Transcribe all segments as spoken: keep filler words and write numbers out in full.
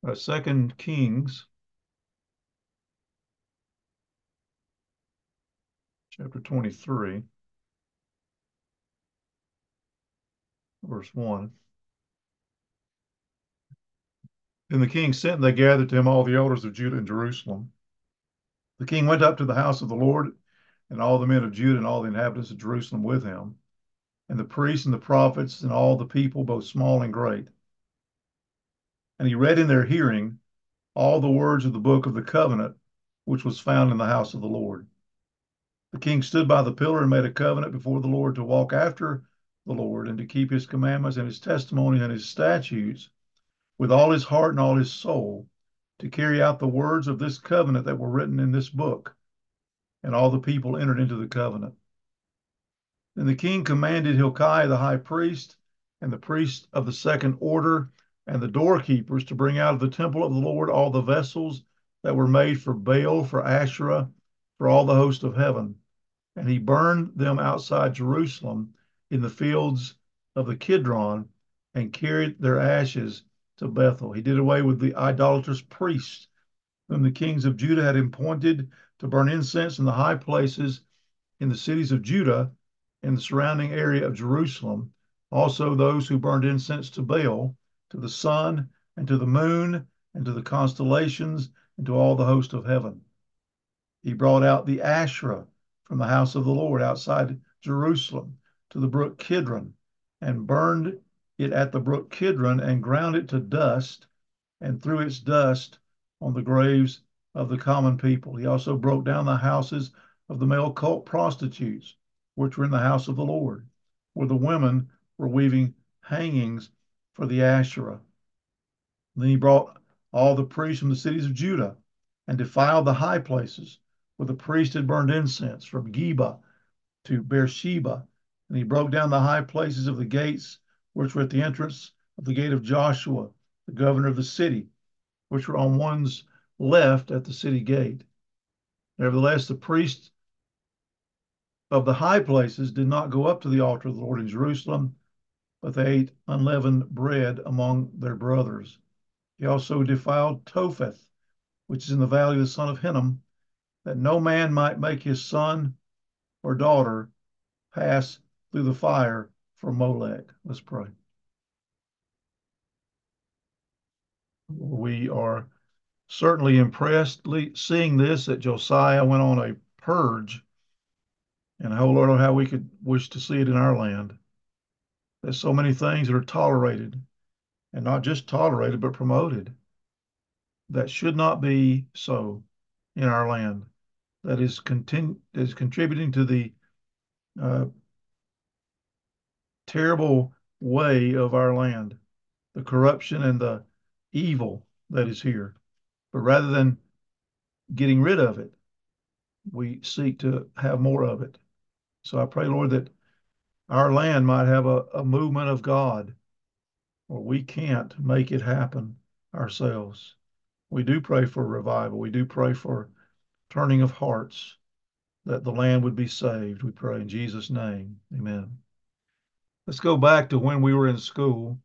uh, Second Kings, chapter twenty-three, verse one. And the king sent, and they gathered to him all the elders of Judah and Jerusalem. The king went up to the house of the Lord, and all the men of Judah and all the inhabitants of Jerusalem with him, and the priests and the prophets and all the people, both small and great. And he read in their hearing all the words of the book of the covenant, which was found in the house of the Lord. The king stood by the pillar and made a covenant before the Lord to walk after the Lord and to keep his commandments and his testimonies and his statutes with all his heart and all his soul, to carry out the words of this covenant that were written in this book. And all the people entered into the covenant. Then the king commanded Hilkiah the high priest and the priests of the second order and the doorkeepers to bring out of the temple of the Lord all the vessels that were made for Baal, for Asherah, for all the host of heaven. And he burned them outside Jerusalem in the fields of the Kidron and carried their ashes to Bethel. He did away with the idolatrous priests whom the kings of Judah had appointed to burn incense in the high places in the cities of Judah and the surrounding area of Jerusalem. Also those who burned incense to Baal, to the sun, and to the moon, and to the constellations, and to all the host of heaven. He brought out the Asherah from the house of the Lord outside Jerusalem to the brook Kidron, and burned it at the brook Kidron, and ground it to dust, and threw its dust on the graves of the common people. He also broke down the houses of the male cult prostitutes, which were in the house of the Lord, where the women were weaving hangings for the Asherah. Then he brought all the priests from the cities of Judah and defiled the high places where the priest had burned incense, from Geba to Beersheba. And he broke down the high places of the gates, which were at the entrance of the gate of Joshua, the governor of the city, which were on one's left at the city gate. Nevertheless, the priests of the high places did not go up to the altar of the Lord in Jerusalem, but they ate unleavened bread among their brothers. He also defiled Topheth, which is in the valley of the son of Hinnom, that no man might make his son or daughter pass through the fire for Molech. Let's pray. We are certainly impressed seeing this, that Josiah went on a purge, and oh Lord, oh, how we could wish to see it in our land. There's so many things that are tolerated, and not just tolerated, but promoted, that should not be so in our land, that is, continu- is contributing to the uh, terrible way of our land, the corruption and the evil that is here. But rather than getting rid of it, we seek to have more of it. So I pray, Lord, that our land might have a, a movement of God, or we can't make it happen ourselves. We do pray for revival. We do pray for turning of hearts, that the land would be saved. We pray in Jesus' name. Amen. Let's go back to when we were in school.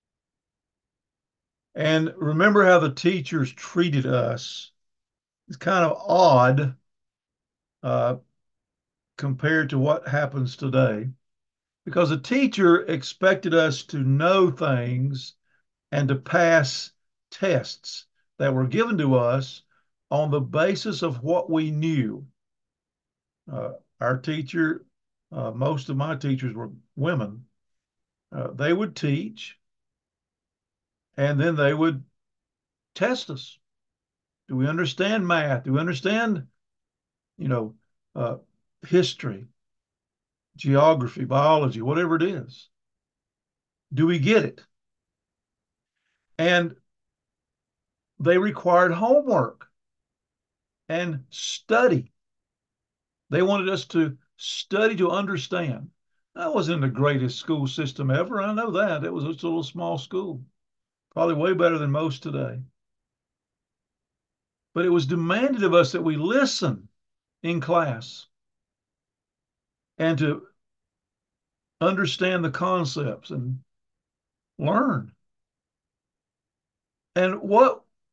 And remember how the teachers treated us. It's kind of odd uh, compared to what happens today, because a teacher expected us to know things and to pass tests that were given to us on the basis of what we knew. Uh, our teacher, uh, most of my teachers were women. Uh, they would teach, and then they would test us. Do we understand math? Do we understand, you know, uh, history, geography, biology, whatever it is? Do we get it? And they required homework and study. They wanted us to study to understand. That wasn't the greatest school system ever. I know that. It was just a little small school, probably way better than most today. But it was demanded of us that we listen in class and to understand the concepts and learn. And what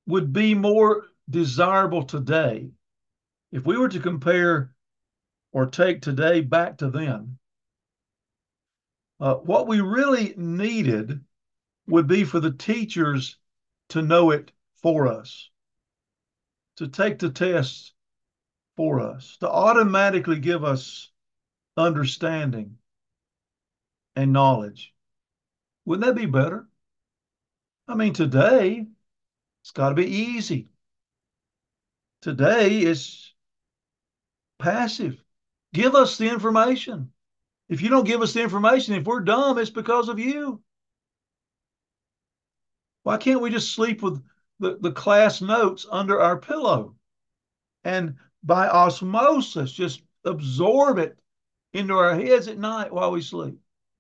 would be more desirable today if we were to compare or take today back to then? Uh, what we really needed would be for the teachers to know it for us, to take the tests for us, to automatically give us understanding and knowledge. Wouldn't that be better? I mean, today it's got to be easy. Today it's passive. Give us the information. If you don't give us the information, if we're dumb, it's because of you. Why can't we just sleep with the, the class notes under our pillow and by osmosis just absorb it into our heads at night while we sleep?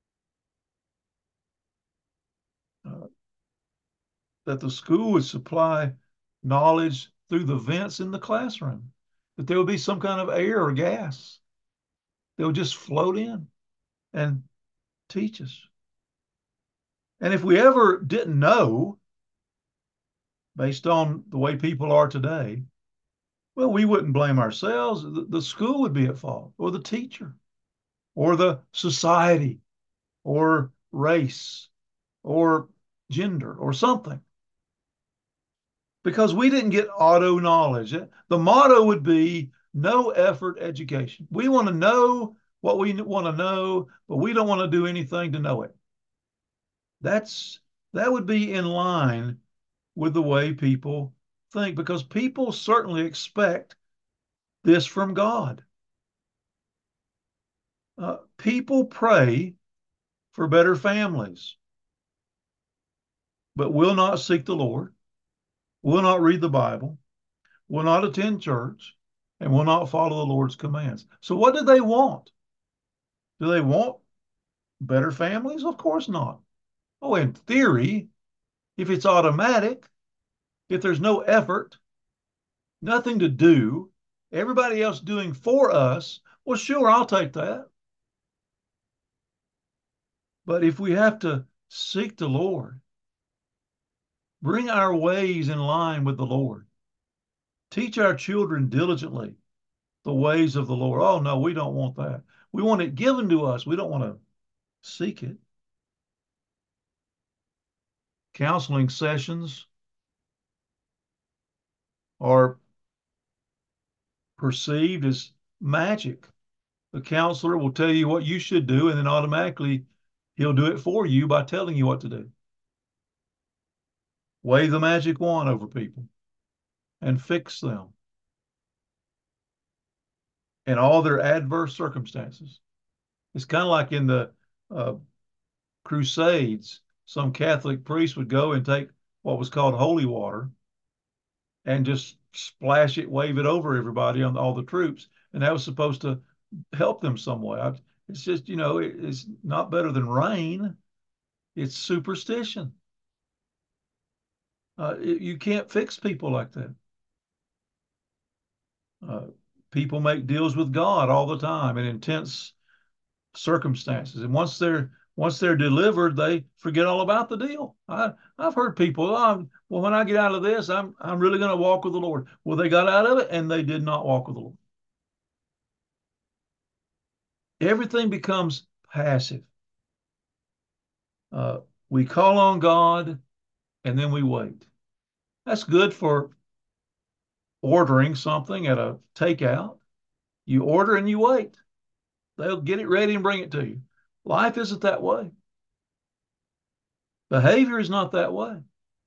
Uh, that the school would supply knowledge through the vents in the classroom, that there would be some kind of air or gas that would just float in and teach us. And if we ever didn't know, based on the way people are today, well, we wouldn't blame ourselves. The, the school would be at fault, or the teacher, or the society, or race, or gender, or something. Because we didn't get auto knowledge. The motto would be no effort education. We want to know what we want to know, but we don't want to do anything to know it. That's that would be in line with the way people think, because people certainly expect this from God. Uh, people pray for better families, but will not seek the Lord, will not read the Bible, will not attend church, and will not follow the Lord's commands. So what do they want? Do they want better families? Of course not. Oh, in theory, if it's automatic, if there's no effort, nothing to do, everybody else doing for us, well, sure, I'll take that. But if we have to seek the Lord, bring our ways in line with the Lord, teach our children diligently the ways of the Lord. Oh, no, we don't want that. We want it given to us. We don't want to seek it. Counseling sessions are perceived as magic. The counselor will tell you what you should do, and then automatically he'll do it for you by telling you what to do. Wave the magic wand over people and fix them in all their adverse circumstances. It's kind of like in the uh, Crusades, some Catholic priest would go and take what was called holy water and just splash it, wave it over everybody on all the troops. And that was supposed to help them some way. It's just, you know, it's not better than rain. It's superstition. Uh, it, you can't fix people like that. Uh, people make deals with God all the time in intense circumstances, and once they're once they're delivered, they forget all about the deal. I I've heard people, oh, well, when I get out of this, I'm I'm really going to walk with the Lord. Well, they got out of it and they did not walk with the Lord. Everything becomes passive. Uh, we call on God and then we wait. That's good for ordering something at a takeout. You order and you wait. They'll get it ready and bring it to you. Life isn't that way. Behavior is not that way.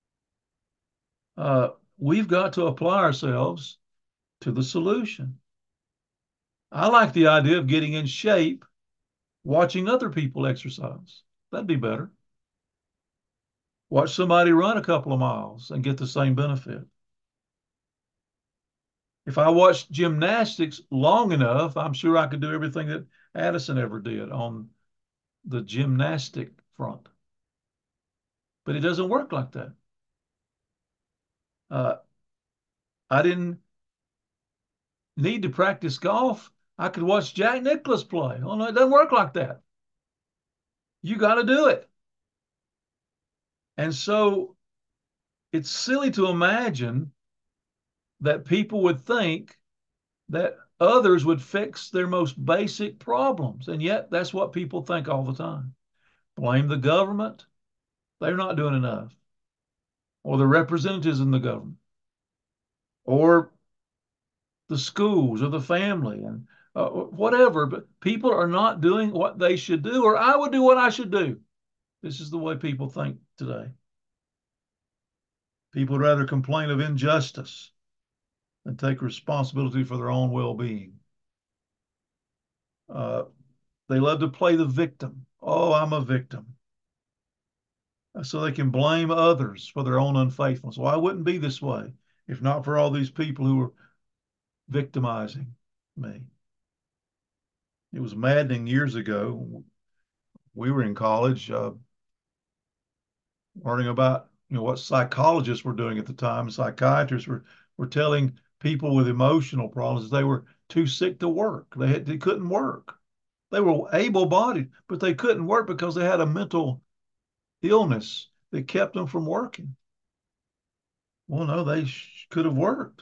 Uh, we've got to apply ourselves to the solution. I like the idea of getting in shape, watching other people exercise. That'd be better. Watch somebody run a couple of miles and get the same benefit. If I watched gymnastics long enough, I'm sure I could do everything that Addison ever did on the gymnastic front. But it doesn't work like that. Uh, I didn't need to practice golf. I could watch Jack Nicklaus play. Oh, no, it doesn't work like that. You got to do it. And so it's silly to imagine that people would think that others would fix their most basic problems. And yet that's what people think all the time. Blame the government. They're not doing enough. Or the representatives in the government. Or the schools or the family and uh, whatever. But people are not doing what they should do, or I would do what I should do. This is the way people think today. People would rather complain of injustice than take responsibility for their own well-being. Uh, they love to play the victim. Oh, I'm a victim. So they can blame others for their own unfaithfulness. Well, I wouldn't be this way if not for all these people who were victimizing me. It was maddening years ago. We were in college uh, learning about you know what psychologists were doing at the time. Psychiatrists were were telling people with emotional problems they were too sick to work. They had, they couldn't work. They were able-bodied, but they couldn't work because they had a mental illness that kept them from working. Well, no, they could have worked,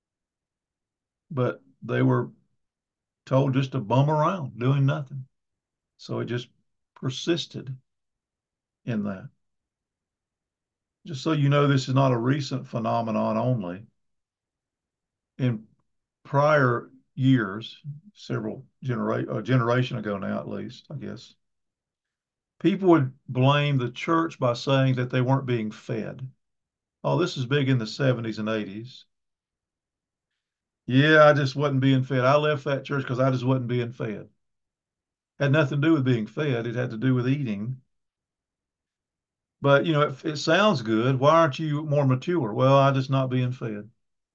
but they were told just to bum around doing nothing. So it just persisted in that. Just so you know, this is not a recent phenomenon only. In prior years, several genera- a generation ago now, at least, I guess, people would blame the church by saying that they weren't being fed. Oh, this is big in the seventies and eighties. Yeah, I just wasn't being fed. I left that church because I just wasn't being fed. Had nothing to do with being fed. It had to do with eating. But, you know, it, it sounds good. Why aren't you more mature? Well, I just not being fed.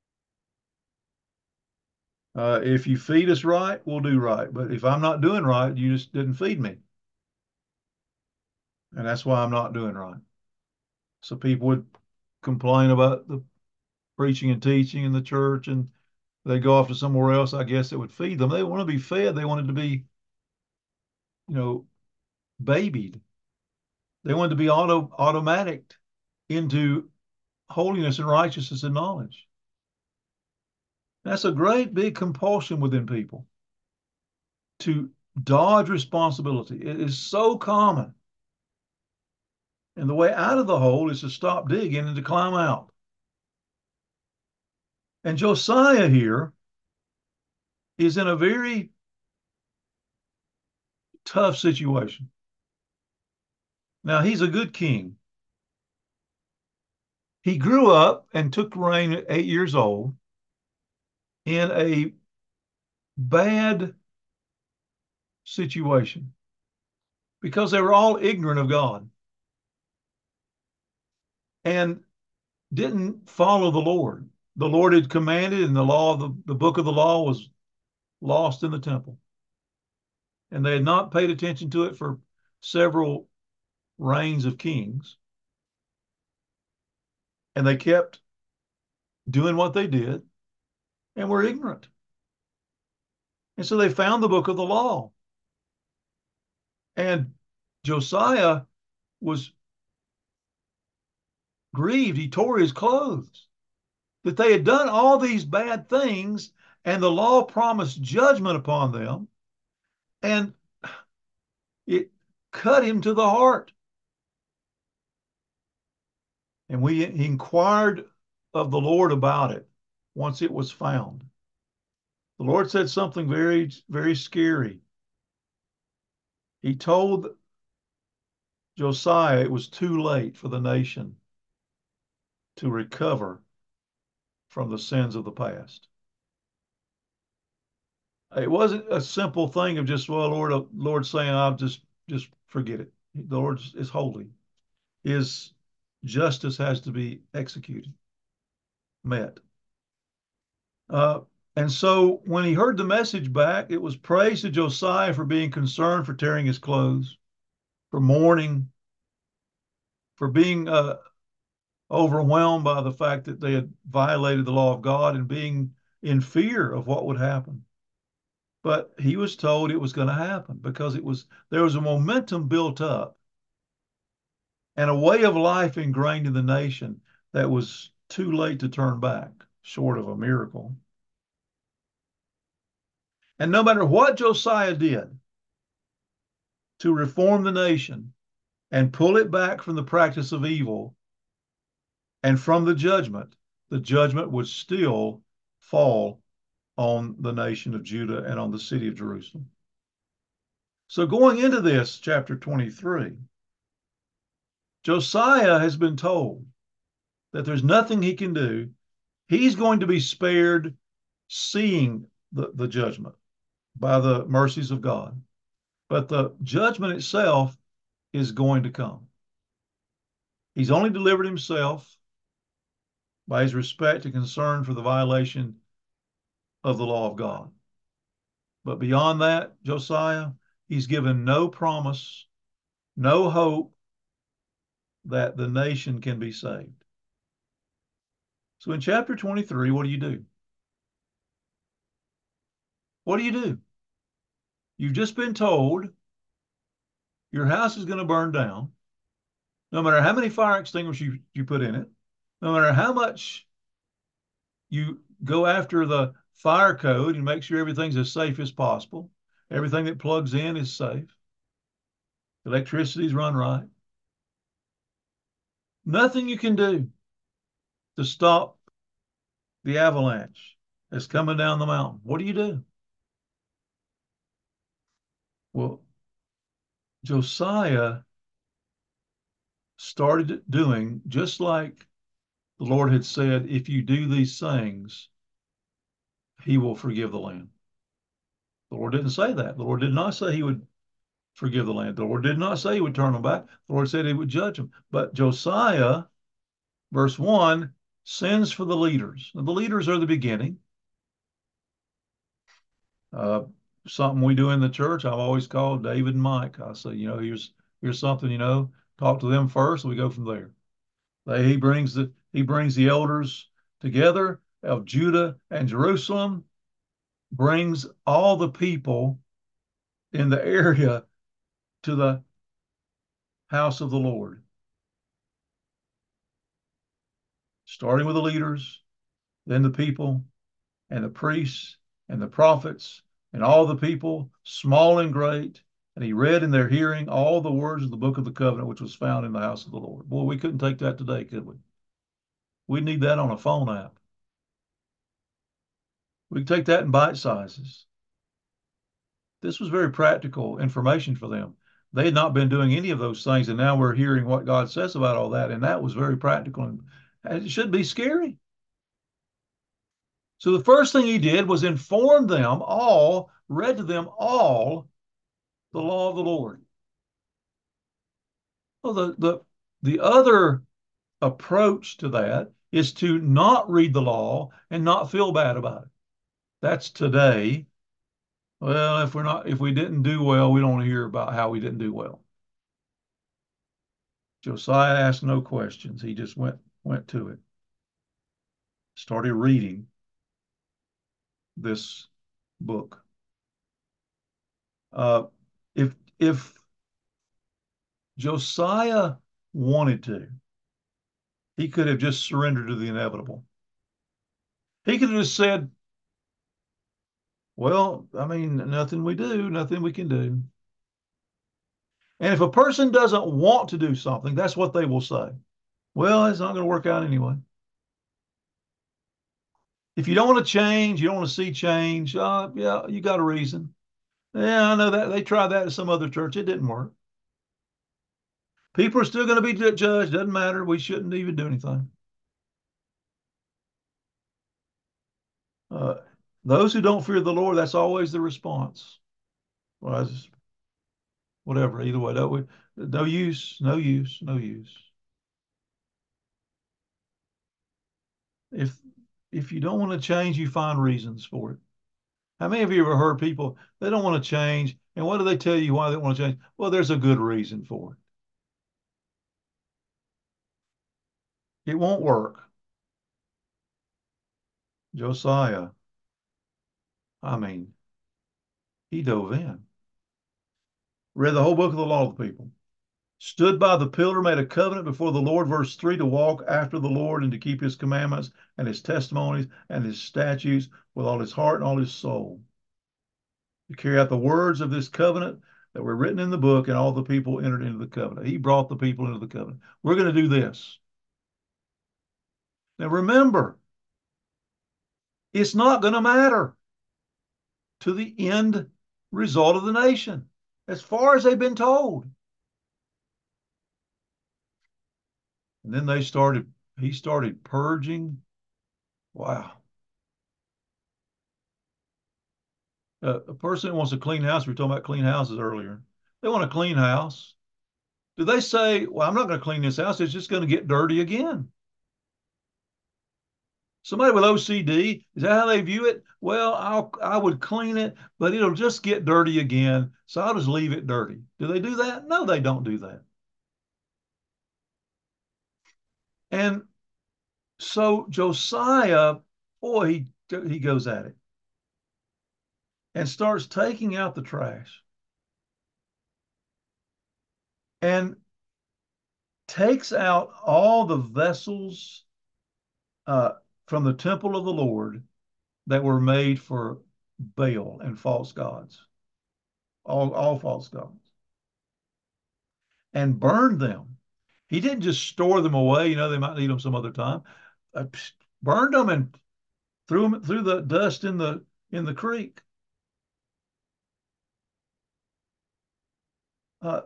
Uh, if you feed us right, we'll do right. But if I'm not doing right, you just didn't feed me. And that's why I'm not doing right. So people would complain about the preaching and teaching in the church, and they go off to somewhere else, I guess, that would feed them. They want to be fed. They wanted to be, you know, babied. They wanted to be auto automatic into holiness and righteousness and knowledge. That's a great big compulsion within people to dodge responsibility. It is so common. And the way out of the hole is to stop digging and to climb out. And Josiah here is in a very tough situation. Now, he's a good king. He grew up and took reign at eight years old in a bad situation because they were all ignorant of God and didn't follow the Lord. The Lord had commanded, and the law of the, the book of the law was lost in the temple. And they had not paid attention to it for several reigns of kings. And they kept doing what they did and were ignorant. And so they found the book of the law. And Josiah was grieved. He tore his clothes that they had done all these bad things, and the law promised judgment upon them. And it cut him to the heart. And we he inquired of the Lord about it once it was found. The Lord said something very, very scary. He told Josiah it was too late for the nation to recover from the sins of the past. It wasn't a simple thing of just, well, Lord, Lord saying, I'll just just forget it. The Lord is holy. His justice has to be executed, met. Uh, and so when he heard the message back, it was praise to Josiah for being concerned, for tearing his clothes, for mourning, for being uh, overwhelmed by the fact that they had violated the law of God and being in fear of what would happen. But he was told it was going to happen because it was there was a momentum built up and a way of life ingrained in the nation that was too late to turn back, short of a miracle. And no matter what Josiah did to reform the nation and pull it back from the practice of evil and from the judgment, the judgment would still fall on the nation of Judah and on the city of Jerusalem. So going into this, chapter twenty-three, Josiah has been told that there's nothing he can do. He's going to be spared seeing the, the judgment by the mercies of God. But the judgment itself is going to come. He's only delivered himself by his respect and concern for the violation of the law of God. But beyond that, Josiah, he's given no promise, no hope that the nation can be saved. So in chapter twenty-three, what do you do? What do you do? You've just been told your house is going to burn down, no matter how many fire extinguishers you, you put in it, no matter how much you go after the fire code and make sure everything's as safe as possible. Everything that plugs in is safe. Electricity's run right. Nothing you can do to stop the avalanche that's coming down the mountain. What do you do? Well, Josiah started doing just like the Lord had said, if you do these things, he will forgive the land. The Lord didn't say that. The Lord did not say he would forgive the land. The Lord did not say he would turn them back. The Lord said he would judge them. But Josiah, verse one, sends for the leaders. And the leaders are the beginning. Uh, something we do in the church, I've always called David and Mike. I say, you know, here's here's something, you know, talk to them first, and we go from there. They, he brings the he brings the elders together of Judah and Jerusalem, brings all the people in the area to the house of the Lord, starting with the leaders, then the people, and the priests, and the prophets, and all the people, small and great. And he read in their hearing all the words of the book of the covenant, which was found in the house of the Lord. Boy, we couldn't take that today, could we? We'd need that on a phone app. We could take that in bite sizes. This was very practical information for them. They had not been doing any of those things, and now we're hearing what God says about all that, and that was very practical, and it should be scary. So the first thing he did was inform them all, read to them all the law of the Lord. Well, the, the, the other approach to that is to not read the law and not feel bad about it. That's today. Well, if we're not, if we didn't do well, we don't hear about how we didn't do well. Josiah asked no questions. He just went went to it. Started reading this book. Uh, if if Josiah wanted to, he could have just surrendered to the inevitable. He could have just said, well, I mean, nothing we do, nothing we can do. And if a person doesn't want to do something, that's what they will say. Well, it's not going to work out anyway. If you don't want to change, you don't want to see change, uh, yeah, you got a reason. Yeah, I know that. They tried that at some other church. It didn't work. People are still going to be judged. Doesn't matter. We shouldn't even do anything. Uh, those who don't fear the Lord, that's always the response. Well, just, whatever, either way, no, we, no use, no use, no use. If if you don't want to change, you find reasons for it. How many of you ever heard people, they don't want to change, and what do they tell you why they want to change? Well, there's a good reason for it. It won't work. Josiah, I mean, he dove in, read the whole book of the law of the people, stood by the pillar, made a covenant before the Lord, verse three, to walk after the Lord and to keep his commandments and his testimonies and his statutes with all his heart and all his soul, to carry out the words of this covenant that were written in the book, and all the people entered into the covenant. He brought the people into the covenant. We're going to do this. Now remember, it's not going to matter to the end result of the nation as far as they've been told. And then they started, he started purging. Wow. Uh, a person that wants a clean house, we were talking about clean houses earlier. They want a clean house. Do they say, well, I'm not going to clean this house, it's just going to get dirty again? Somebody with O C D, is that how they view it? Well, I'll, I would clean it, but it'll just get dirty again, so I'll just leave it dirty. Do they do that? No, they don't do that. And so Josiah, boy, he, he goes at it and starts taking out the trash and takes out all the vessels uh, from the temple of the Lord that were made for Baal and false gods, all, all false gods, and burned them. He didn't just store them away, you know, they might need them some other time. Uh, burned them and threw them threw the dust in the in the creek. Uh,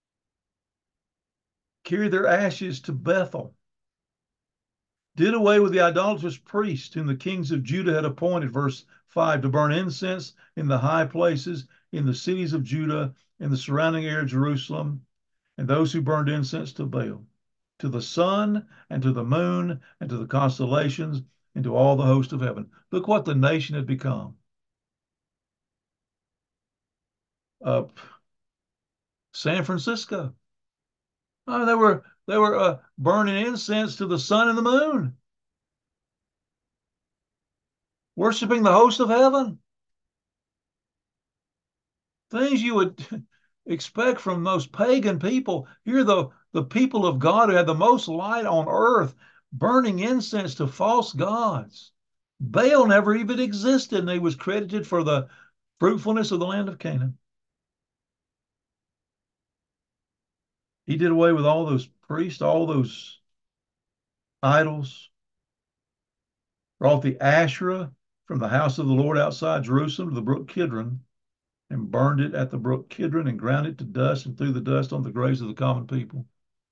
carried their ashes to Bethel. Did away with the idolatrous priests whom the kings of Judah had appointed, verse five, to burn incense in the high places, in the cities of Judah, in the surrounding area of Jerusalem, and those who burned incense to Baal, to the sun, and to the moon, and to the constellations, and to all the host of heaven. Look what the nation had become. Uh, San Francisco. Oh, they were they were uh, burning incense to the sun and the moon, worshiping the host of heaven. Things you would expect from most pagan people. Here, the, the people of God who had the most light on earth burning incense to false gods. Baal never even existed, and he was credited for the fruitfulness of the land of Canaan. He did away with all those priests, all those idols, brought the Asherah from the house of the Lord outside Jerusalem to the brook Kidron, and burned it at the brook Kidron, and ground it to dust, and threw the dust on the graves of the common people.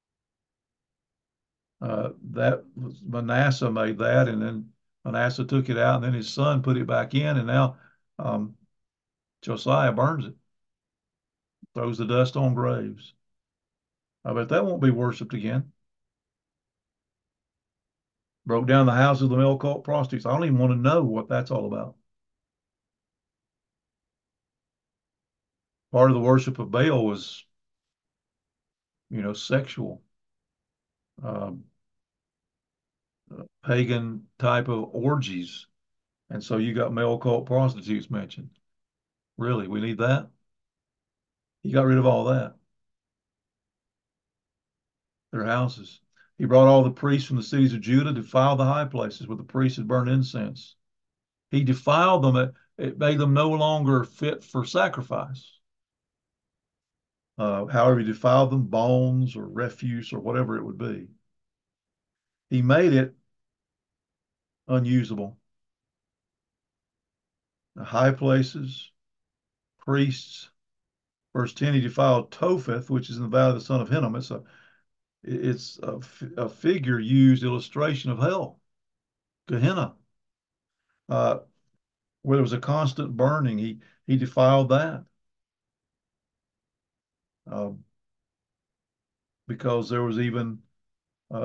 Uh, that was Manasseh made that, and then Manasseh took it out, and then his son put it back in, and now um, Josiah burns it, throws the dust on graves. I bet that won't be worshipped again. Broke down the houses of the male cult prostitutes. I don't even want to know what that's all about. Part of the worship of Baal was, you know, sexual, um, uh, pagan type of orgies. And so you got male cult prostitutes mentioned. Really, we need that? He got rid of all that, their houses. He brought all the priests from the cities of Judah, defiled the high places where the priests had burned incense. He defiled them. It, it made them no longer fit for sacrifice. Uh, however, he defiled them, bones or refuse or whatever it would be. He made it unusable. The high places, priests. Verse ten, he defiled Topheth, which is in the valley of the son of Hinnom. It's a, it's a, a figure used illustration of hell, Gehenna. Uh, where there was a constant burning, he, he defiled that. Uh, because there was even uh,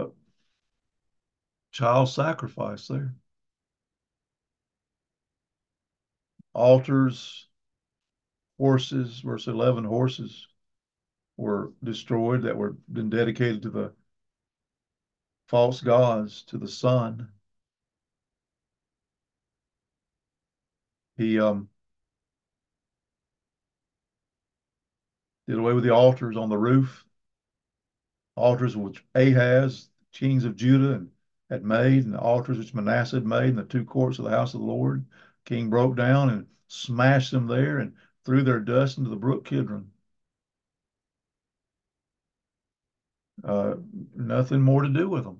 child sacrifice there. Altars, horses, verse eleven, horses were destroyed that were been dedicated to the false gods, to the sun. He um, did away with the altars on the roof. altars which Ahaz, kings of Judah, had made, and the altars which Manasseh had made in the two courts of the house of the Lord. The king broke down and smashed them there and threw their dust into the brook Kidron. Uh, nothing more to do with them.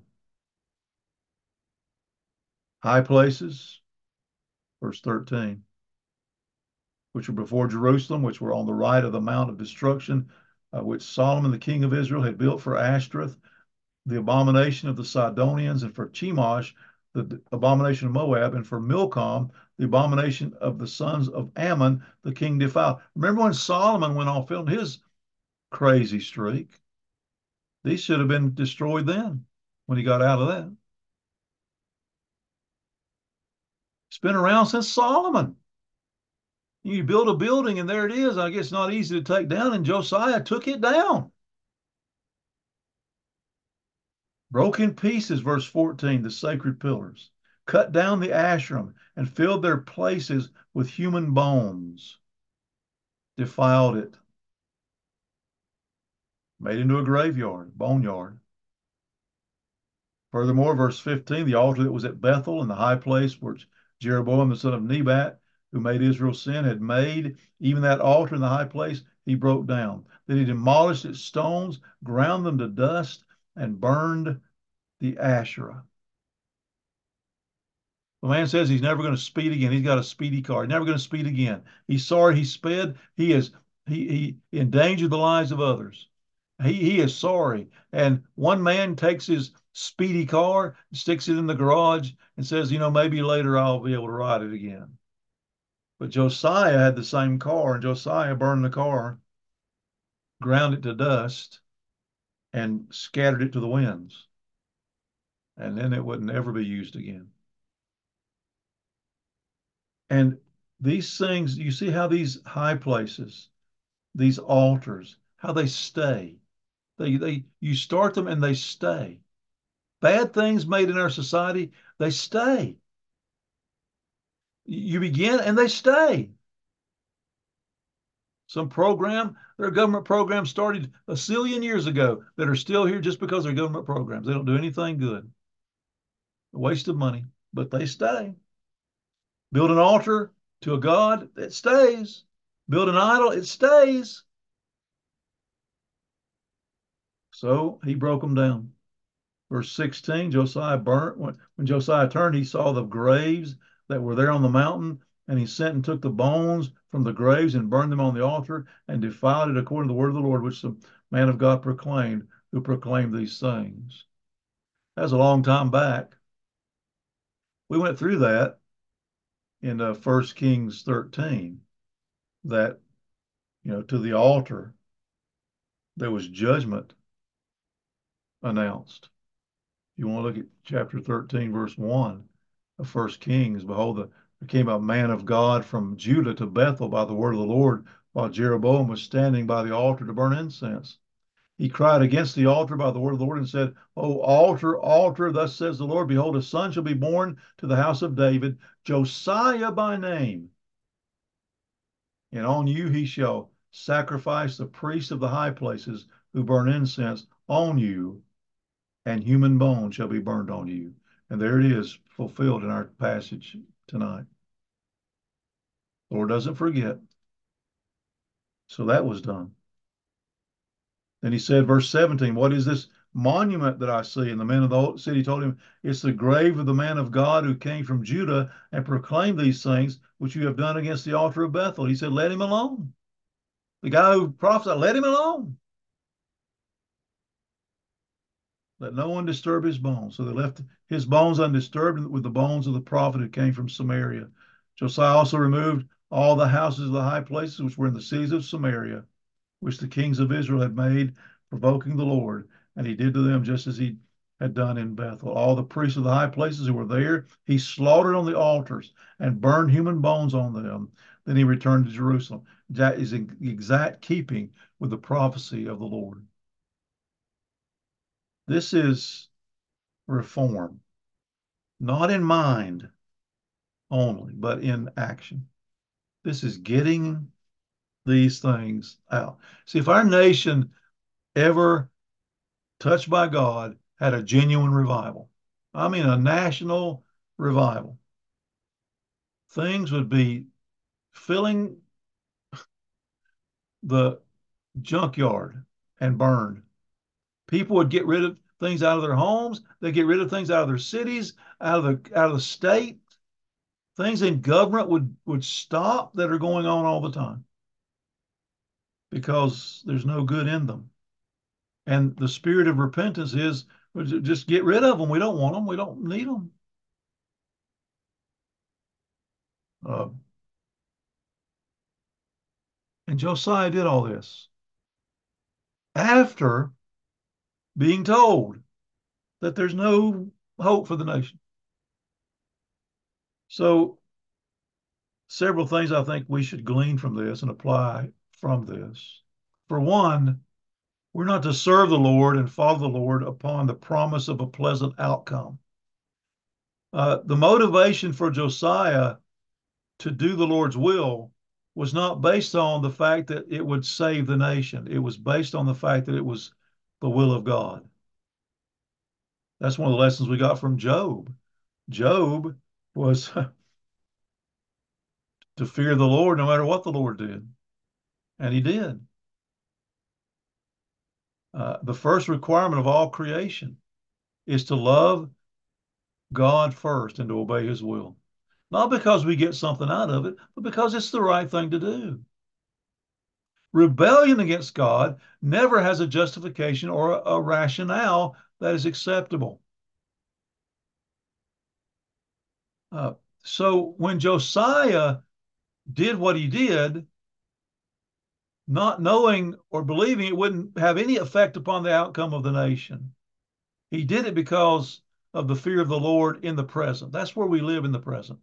High places, verse thirteen, which were before Jerusalem, which were on the right of the Mount of Destruction, uh, which Solomon, the king of Israel, had built for Ashtoreth, the abomination of the Sidonians, and for Chemosh, the abomination of Moab, and for Milcom, the abomination of the sons of Ammon, the king defiled. Remember when Solomon went off filmed his crazy streak? These should have been destroyed then when he got out of that. It's been around since Solomon. You build a building and there it is. I guess not easy to take down, and Josiah took it down. Broke in pieces, verse fourteen, the sacred pillars, cut down the Asherim, and filled their places with human bones, defiled it, made into a graveyard, boneyard. Furthermore, verse fifteen, the altar that was at Bethel in the high place which Jeroboam the son of Nebat, who made Israel sin, had made, even that altar in the high place, he broke down. Then he demolished its stones, ground them to dust, and burned the Asherah. The man says he's never going to speed again. He's got a speedy car. He's never going to speed again. He's sorry he sped. He is he he endangered the lives of others. He he is sorry. And one man takes his speedy car, sticks it in the garage, and says, you know, maybe later I'll be able to ride it again. But Josiah had the same car, and Josiah burned the car, ground it to dust, and scattered it to the winds. And then it would never be used again. And these things, you see how these high places, these altars, how they stay. They, they, you start them and they stay. Bad things made in our society, they stay. You begin and they stay. Some program, there are government programs started a zillion years ago that are still here just because they're government programs. They don't do anything good. A waste of money, but they stay. Build an altar to a god, it stays. Build an idol, it stays. So he broke them down. Verse sixteen, Josiah burnt. When, when Josiah turned, he saw the graves that were there on the mountain, and he sent and took the bones from the graves and burned them on the altar and defiled it according to the word of the Lord, which the man of God proclaimed, who proclaimed these things. That's a long time back. We went through that in uh, First Kings thirteen, that, you know, to the altar, there was judgment announced. You want to look at chapter thirteen, verse one of First Kings. Behold, the, there came a man of God from Judah to Bethel by the word of the Lord, while Jeroboam was standing by the altar to burn incense. He cried against the altar by the word of the Lord and said, O altar, altar, thus says the Lord, behold, a son shall be born to the house of David, Josiah by name. And on you he shall sacrifice the priests of the high places who burn incense on you, and human bone shall be burned on you. And there it is, fulfilled in our passage tonight. The Lord doesn't forget. So that was done. Then he said, verse seventeen, what is this monument that I see? And the men of the city told him, it's the grave of the man of God who came from Judah and proclaimed these things which you have done against the altar of Bethel. He said, let him alone. The guy who prophesied, let him alone. Let no one disturb his bones. So they left his bones undisturbed with the bones of the prophet who came from Samaria. Josiah also removed all the houses of the high places which were in the cities of Samaria, which the kings of Israel had made, provoking the Lord. And he did to them just as he had done in Bethel. All the priests of the high places who were there, he slaughtered on the altars and burned human bones on them. Then he returned to Jerusalem. That is in exact keeping with the prophecy of the Lord. This is reform, not in mind only, but in action. This is getting these things out. See, if our nation ever touched by God, had a genuine revival. I mean, a national revival. Things would be filling the junkyard and burned. People would get rid of things out of their homes. They get rid of things out of their cities, out of the out of the state. Things in government would would stop that are going on all the time because there's no good in them. And the spirit of repentance is just get rid of them. We don't want them. We don't need them. Uh, and Josiah did all this after being told that there's no hope for the nation. So, several things I think we should glean from this and apply from this. For one, we're not to serve the Lord and follow the Lord upon the promise of a pleasant outcome. Uh, the motivation for Josiah to do the Lord's will was not based on the fact that it would save the nation. It was based on the fact that it was the will of God. That's one of the lessons we got from Job. Job was to fear the Lord no matter what the Lord did, and he did. Uh, the first requirement of all creation is to love God first and to obey his will. Not because we get something out of it, but because it's the right thing to do. Rebellion against God never has a justification or a, a rationale that is acceptable. Uh, so when Josiah did what he did, not knowing or believing it wouldn't have any effect upon the outcome of the nation, he did it because of the fear of the Lord in the present. That's where we live in the present.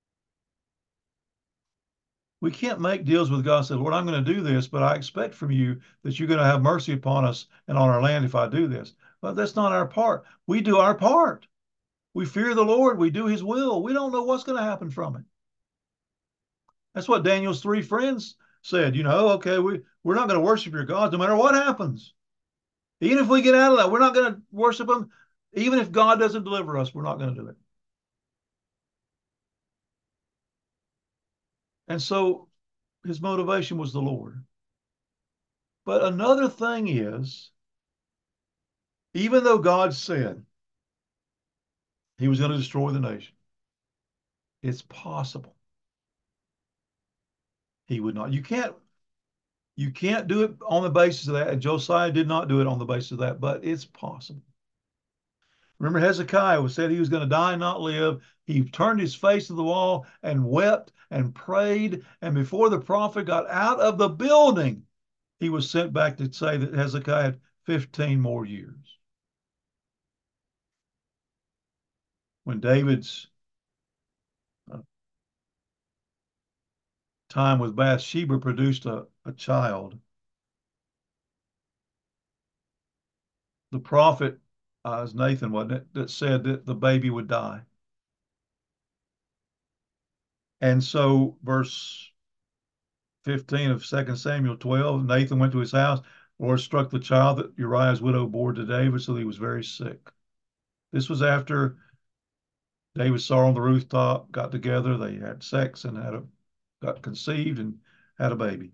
We can't make deals with God and say, Lord, I'm going to do this, but I expect from you that you're going to have mercy upon us and on our land if I do this. But that's not our part. We do our part. We fear the Lord. We do his will. We don't know what's going to happen from it. That's what Daniel's three friends said. You know, okay, we, we're not going to worship your gods no matter what happens. Even if we get out of that, we're not going to worship them. Even if God doesn't deliver us, we're not going to do it. And so his motivation was the Lord. But another thing is, even though God said he was going to destroy the nation, it's possible he would not. You can't you can't do it on the basis of that. And Josiah did not do it on the basis of that, but it's possible. Remember, Hezekiah was said he was going to die and not live. He turned his face to the wall and wept and prayed. And before the prophet got out of the building, he was sent back to say that Hezekiah had fifteen more years. When David's uh, time with Bathsheba produced a, a child, the prophet, uh, was Nathan, wasn't it, that said that the baby would die. And so, verse fifteen of Second Samuel twelve, Nathan went to his house. The Lord struck the child that Uriah's widow bore to David, so that he was very sick. This was after David saw her on the rooftop, got together, they had sex and had a got conceived and had a baby.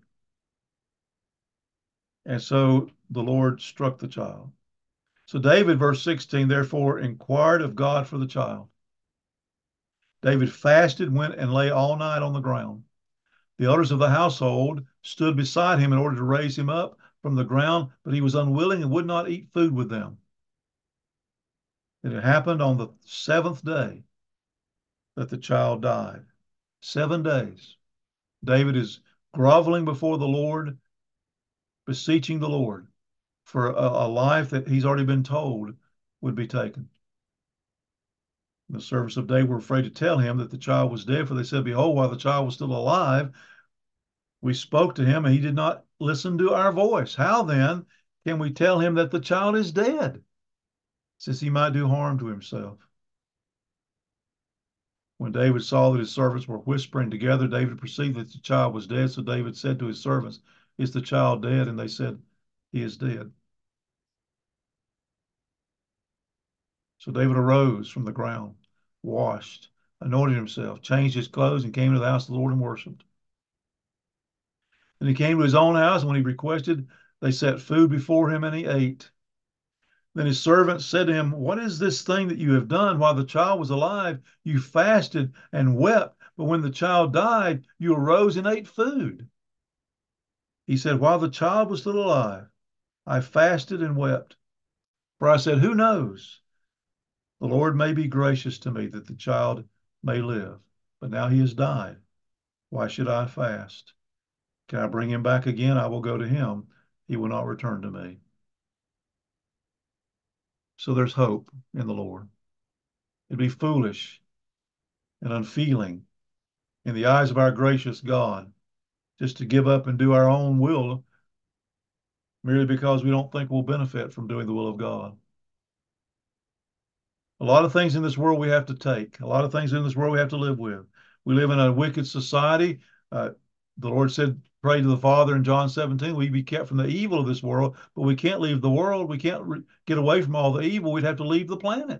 And so the Lord struck the child. So David, verse sixteen, therefore inquired of God for the child. David fasted, went and lay all night on the ground. The elders of the household stood beside him in order to raise him up from the ground, but he was unwilling and would not eat food with them. And it happened on the seventh day that the child died. Seven days. David is groveling before the Lord, beseeching the Lord for a, a life that he's already been told would be taken. The servants of David were afraid to tell him that the child was dead, for they said, behold, while the child was still alive, we spoke to him and he did not listen to our voice. How then can we tell him that the child is dead, since he might do harm to himself? When David saw that his servants were whispering together, David perceived that the child was dead. So David said to his servants, is the child dead? And they said, he is dead. So David arose from the ground, washed, anointed himself, changed his clothes, and came to the house of the Lord and worshiped. And he came to his own house, and when he requested, they set food before him, and he ate. Then his servants said to him, "What is this thing that you have done? While the child was alive, you fasted and wept, but when the child died, you arose and ate food." He said, "While the child was still alive, I fasted and wept. For I said, who knows? The Lord may be gracious to me that the child may live. But now he has died. Why should I fast? Can I bring him back again? I will go to him. He will not return to me." So there's hope in the Lord. It'd be foolish and unfeeling in the eyes of our gracious God just to give up and do our own will merely because we don't think we'll benefit from doing the will of God. A lot of things in this world we have to take. A lot of things in this world we have to live with. We live in a wicked society. Uh, the Lord said, pray to the Father in John seventeen, we be kept from the evil of this world, but we can't leave the world. We can't re- get away from all the evil. We'd have to leave the planet.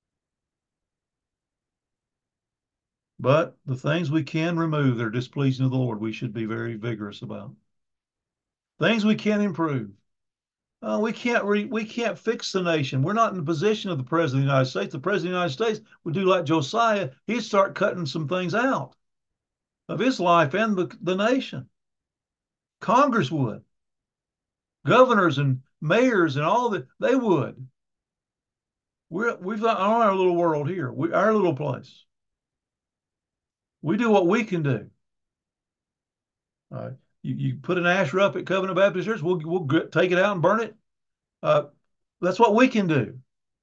But the things we can remove that are displeasing to the Lord, we should be very vigorous about. Things we can improve. Uh, we can't re- we can't fix the nation. We're not in the position of the president of the United States. The president of the United States would do like Josiah. He'd start cutting some things out of his life and the, the nation. Congress would. Governors and mayors and all that, they would. We're, we've got our little world here, we, our little place. We do what we can do. Uh, you, you put an asher up at Covenant Baptist Church, we'll, we'll take it out and burn it. Uh, that's what we can do.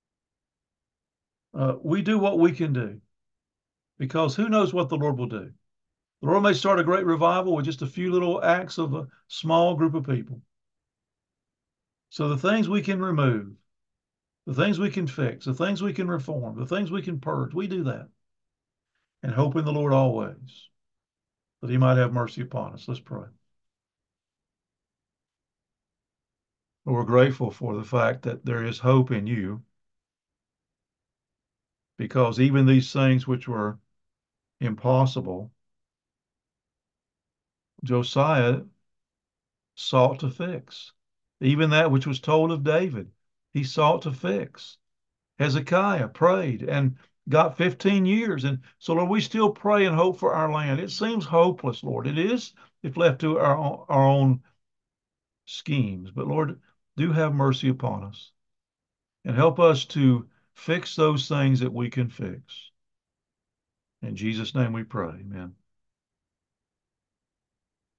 Uh, we do what we can do because who knows what the Lord will do. The Lord may start a great revival with just a few little acts of a small group of people. So the things we can remove, the things we can fix, the things we can reform, the things we can purge, we do that. And hope in the Lord always that he might have mercy upon us. Let's pray. We're grateful for the fact that there is hope in you because even these things which were impossible, Josiah sought to fix. Even that which was told of David, he sought to fix. Hezekiah prayed and got fifteen years. And so, Lord, we still pray and hope for our land. It seems hopeless, Lord. It is if left to our, our own schemes. But, Lord, do have mercy upon us and help us to fix those things that we can fix. In Jesus' name we pray. Amen.